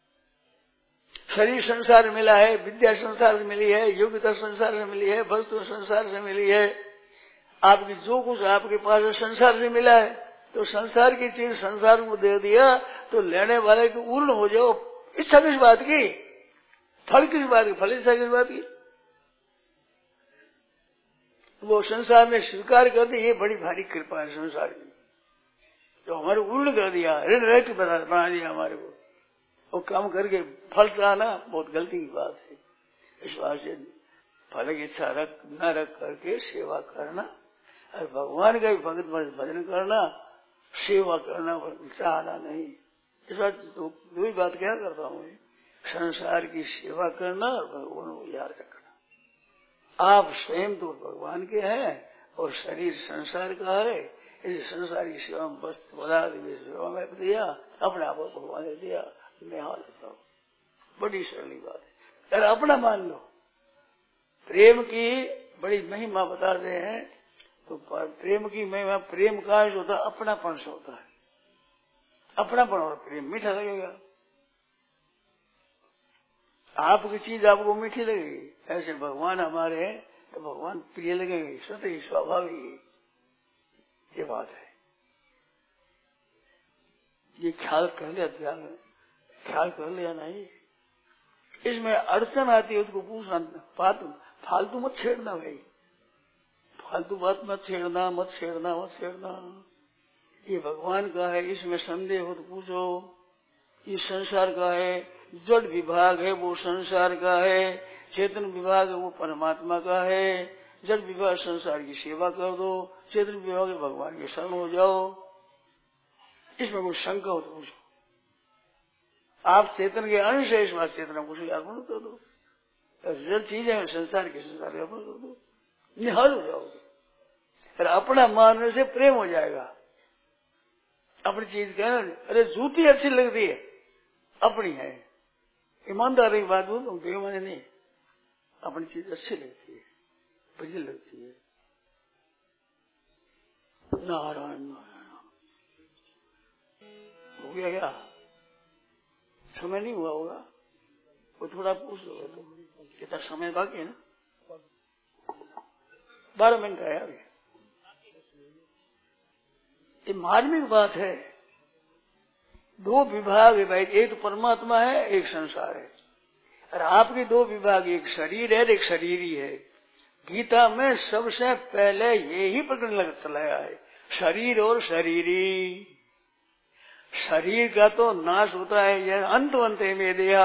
S2: शरीर संसार मिला है, विद्या संसार से मिली है, योग्यता संसार से मिली है, वस्तु संसार से मिली है, आपकी जो कुछ आपके पास है संसार से मिला है। तो संसार की चीज संसार को दे दिया तो लेने वाले को पूर्ण हो जाओ। इच्छा किस बात की, फल किस बात की, फल इच्छा किस बात की। वो संसार में स्वीकार कर दी, ये बड़ी भारी कृपा है संसार की, तो हमारे पूर्ण कर दिया, ऋण रहित बना दिया हमारे को। वो काम करके फल चाहना बहुत गलती की बात है। इस बात से फल की इच्छा रख न रख करके सेवा करना और भगवान का भी भगत भजन करना, सेवा करना, चाहना नहीं। इस बात दो ही बात क्या करता हूँ, संसार की सेवा करना और भगवान को याद रखना। आप स्वयं तो भगवान के हैं और शरीर संसार का है, इस संसार की सेवा में वस्तु पदार्थ सेवा में दिया, अपने आप को भगवान ने दिया, मैं हाल लेता हूँ। बड़ी सरली बात है। अगर अपना मान लो, प्रेम की बड़ी महिमा बता रहे हैं, तो प्रेम की महिमा, प्रेम का होता है अपनापन से होता है। अपनापन और प्रेम मीठा लगेगा। आपकी चीज आपको मीठी लगेगी, ऐसे भगवान हमारे हैं तो भगवान प्रिय लगेंगे, स्वतः ही स्वाभाविक ये बात है। ये ख्याल कर लिया, ध्यान ख्याल कर लिया नहीं, इसमें अड़चन आती है उसको पूछना, फालतू फालतू मत छेड़ना भाई, फालतू बात मत छेड़ना, मत छेड़ना, मत छेड़ना। ये भगवान का है, इसमें संदेह हो तो पूछो। ये संसार का है, जड़ विभाग है वो संसार का है, चेतन विभाग है वो परमात्मा का है। जड़ विभाग संसार की सेवा कर दो, चेतन विभाग भगवान के शरण हो जाओ। इसमें कोई शंका हो तो पूछो। आप चेतन के अंश है, इस बात चेतना कुछ अर्पण कर दो। जड़ चीजें हैं संसार के, संसार के अर्पण कर दो, निहाल हो जाओगे। फिर अपना मानने से प्रेम हो जाएगा। अपनी चीज कहना, अरे जूती अच्छी लगती है, अपनी है, ईमानदारी की बात बोलो, बेईमानी नहीं। अपनी चीज अच्छी लगती है, बढ़िया लगती है। नारायण नारायण। हो गया क्या? समय नहीं हुआ होगा, वो थोड़ा पूछ लो तो। कितना समय बाकी है ना? बारह मिनट है अभी। ये मार्मिक बात है। दो विभाग है भाई, एक तो परमात्मा है, एक संसार है। और आपके दो विभाग, एक शरीर है, एक शरीरी है। गीता में सबसे पहले यही प्रकरण लग चलाया है, शरीर और शरीरी। शरीर का तो नाश होता है, यह अंतवंत में देहा,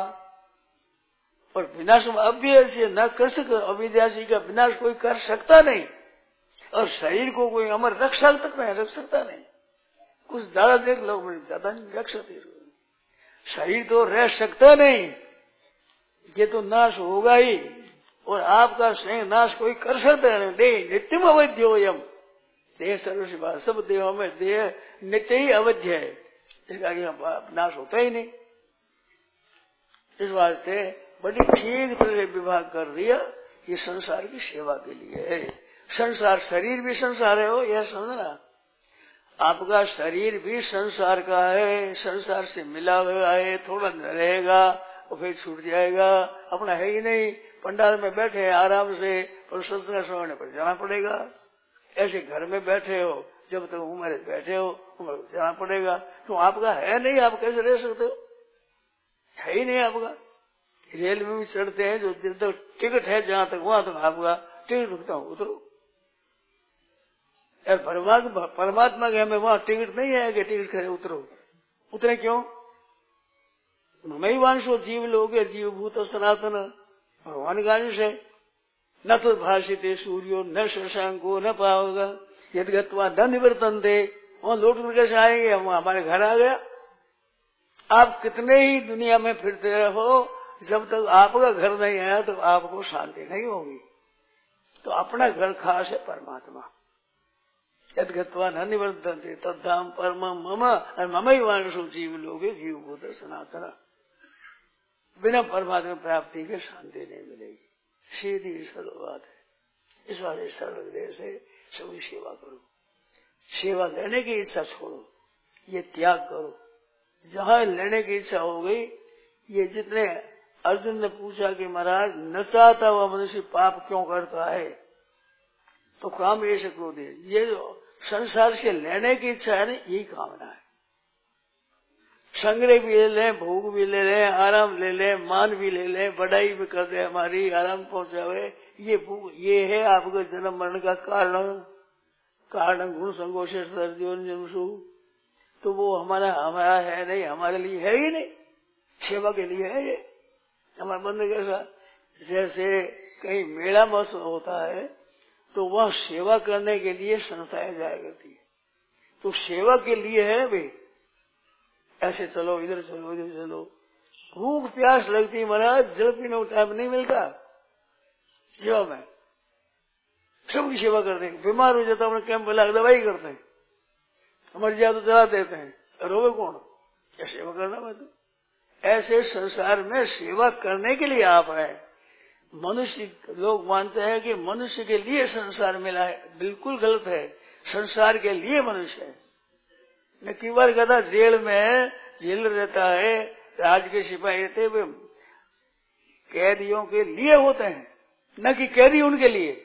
S2: और विनाश अव्यय न कर सके, अविद्यासी का विनाश कोई कर सकता नहीं। और शरीर को कोई अमर रख सकता नहीं, रख सकता नहीं। कुछ ज्यादा देख लो, ज्यादा नहीं रख सकते। शरीर तो रह सकता नहीं, ये तो नाश होगा ही। और आपका स्वयं नाश कोई कर सकता नहीं। देह नित्यम अवध्य हो, यम देह सर्वस्व, सब देहों में देह नित्य ही अवध्य है, इसका नाश होता ही नहीं। इस वास्ते बड़ी ठीक तरह से विभाग कर दिया, ये संसार की सेवा के लिए है। संसार, शरीर भी संसार है, हो यह समझना। आपका शरीर भी संसार का है, संसार से मिला हुआ है, थोड़ा रहेगा, और फिर छूट जाएगा। अपना है ही नहीं, पंडाल में बैठे हैं आराम से, पर सत्संग सुनने पर जाना पड़ेगा। ऐसे घर में बैठे हो, जब तक उम्र बैठे हो उम्र जाना पड़ेगा। तो आपका है नहीं, आप कैसे रह सकते हो? है ही नहीं आपका। रेल में भी चढ़ते हैं, जो जब तक टिकट है जहां तक वहां तक आपका टिकट रुकता हूँ, उतरो। परमात्मा परमात्मा के हमें वहां टिकट नहीं है कि टिकट खड़े उतरो। उतरे क्यों? मई वांशो जीव लोगे जीव भूत सनातन, भगवान का अंश है। न तो भाषिते सूर्यो न शशांको न पावगा यद गत्वा न निवर्तन्ते। वहां लौट कर कैसे आएंगे? हम हमारे घर आ गया। आप कितने ही दुनिया में फिरते रहो, जब तक आपका घर नहीं आया तो आपको शांति नहीं होगी। तो अपना घर खास है परमात्मा। यद गत्वा न निवर्तन्ते तद्धाम परमं मम और ममई वांशो जीव लोगे जीव भूत सनातन। बिना परमात्मा प्राप्ति के शांति नहीं मिलेगी। सीधी सरल बात है। इस वाले सरल हृदय से सभी सेवा करो। सेवा लेने की इच्छा छोड़ो, ये त्याग करो। जहां लेने की इच्छा हो गई, ये जितने अर्जुन ने पूछा कि महाराज न चाहता हुआ मनुष्य पाप क्यों करता है, तो काम ऐसे क्रोध है। ये जो संसार से लेने की इच्छा है ना, यही कामना है। संग्रह भी ले लें, भोग भी ले लें, आराम ले लें, मान भी ले लें, बढ़ाई भी कर दे, हमारी आराम पहुंचावे, ये भूख, ये है आपका जन्म मरण का कारण। कारण गुण संगोष जन्मसु, तो वो हमारा हमारा है नहीं, हमारे लिए है ही नहीं, सेवा के लिए है ये। हमारा बंद कैसा, जैसे कहीं मेला महोत्सव होता है तो वह सेवा करने के लिए संस्थाएं जाया करती है, तो सेवा के लिए है भाई। ऐसे चलो, इधर चलो, इधर चलो, भूख प्यास लगती महाराज, जल पीने को टाइम नहीं मिलता। सेवा में सबकी सेवा करते हैं। बीमार हो जाता अपने कैंप में दवाई करते हैं, हमारी जात जला देते हैं, रोवे कौन? क्या सेवा करना मैं तो। ऐसे संसार में सेवा करने के लिए आप हैं। मनुष्य, लोग मानते हैं कि मनुष्य के लिए संसार मिला है, बिल्कुल गलत है। संसार के लिए मनुष्य है। मैं कई बार कहता, जेल में जेल रहता है, राज के सिपाही रहते हुए कैदियों के लिए होते हैं, न कि कैदी उनके लिए।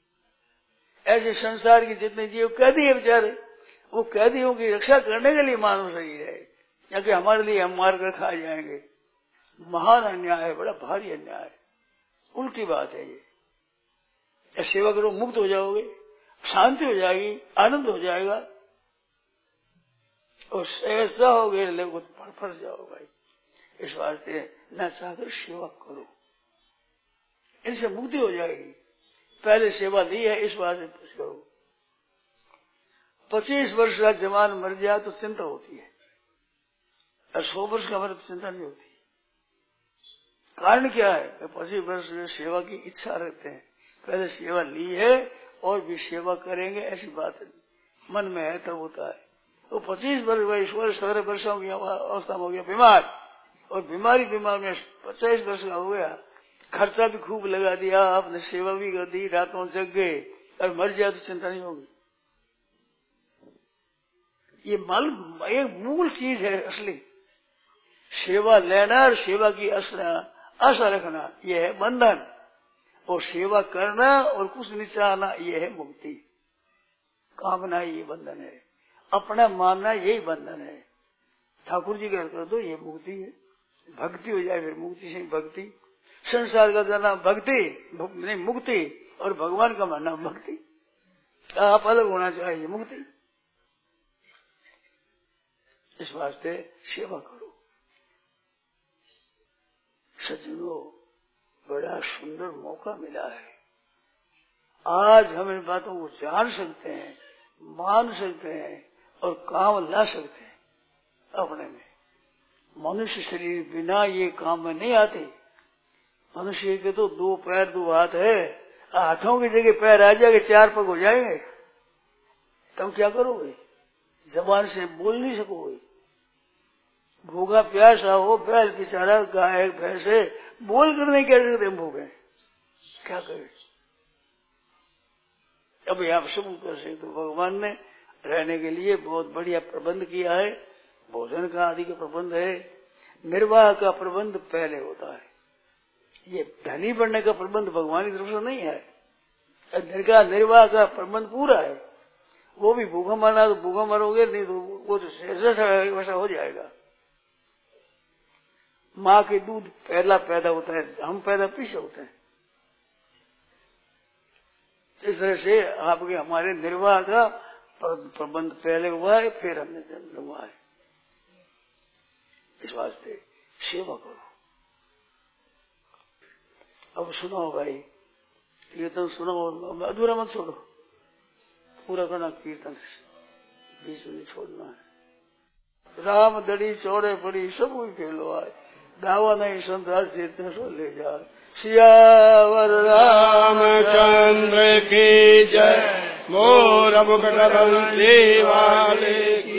S2: ऐसे संसार के जितने जीव कैदी है बेचारे, वो कैदियों की रक्षा करने के लिए मानव शरीर है, या कि हमारे लिए हम मार कर खा जाएंगे। महान अन्याय है, बड़ा भारी अन्याय है, उल्टी बात है ये। सेवा करो, मुक्त हो जाओगे, शांति हो जाएगी, आनंद हो जाएगा, और ऐसा हो गए लोग फंस जाओ भाई। इस वास्ते न चाहकर सेवा करो, इनसे मुक्ति हो जाएगी। पहले सेवा ली है, इस वास्ते करो। पच्चीस वर्ष का जवान मर जाए तो चिंता होती है, और सौ वर्ष का मरे तो चिंता नहीं होती। कारण क्या है? पच्चीस वर्ष में सेवा की इच्छा रखते हैं, पहले सेवा ली है और भी सेवा करेंगे, ऐसी बात मन में है तब होता है। तो पच्चीस वर्ष बाईस वर्ष सत्रह वर्षों की अवस्था में हो गया बीमार, और बीमारी बीमार में पचास वर्ष का हो गया, खर्चा भी खूब लगा दिया, आपने सेवा भी कर दी, रातों जग गए, और मर जाए तो चिंता नहीं होगी। ये मल एक मूल चीज है असली। सेवा लेना और सेवा की आशा रखना, यह है बंधन, और सेवा करना और कुछ नहीं चाहना, यह है मुक्ति। कामना ये बंधन है, अपना मानना यही बंधन है। ठाकुर जी कह कर दो ये मुक्ति है, भक्ति हो जाए फिर मुक्ति से भक्ति। संसार का जाना भक्ति नहीं मुक्ति, और भगवान का मानना भक्ति। आप अलग होना चाहिए, मुक्ति। इस वास्ते सेवा करो। सज्जनों, बड़ा सुंदर मौका मिला है। आज हम इन बातों को जान सकते हैं, मान सकते हैं, और काम ला सकते हैं अपने में। मनुष्य शरीर बिना ये काम में नहीं आते। मनुष्य के तो दो पैर दो हाथ है, हाथों की जगह पैर आ जाएंगे, चार पग हो जाएंगे, तब क्या करोगे? जबान से बोल नहीं सकोगे। भूखा प्यासा हो, बैल बेचारा, गाय भैंसे बोल कर नहीं कह सकते हम भूखे, क्या करें? अब आप सब कर सकते। तो भगवान ने रहने के लिए बहुत बढ़िया प्रबंध किया है, भोजन का आदि का प्रबंध है, निर्वाह का प्रबंध पहले होता है। ये धनी बनने का प्रबंध भगवान की तरफ से नहीं है। निर्वाह निर्वाह का प्रबंध पूरा है। वो भी भूखा मरना तो भूखा मरोगे, नहीं तो वो तो जैसा वैसा हो जाएगा। माँ के दूध पहला पैदा होता है, हम पैदा पीछे होते हैं। इस तरह से आपके हमारे निर्वाह का प्रबंध पहले हुआ है, फिर हमने जन्म हुआ है। इस वास्ते सेवा करो। अब सुनो भाई, कीर्तन सुनो, अधूरा मत छोड़ो, पूरा करना कीर्तन, बीच में नहीं छोड़ना है। राम दड़ी चौड़े पड़ी सब कोई खेलो आए, दावा नहीं संतार चेतन सो ले जाए। सियावर रामचंद्र की जय। मोर मुकुट बंसी वाले की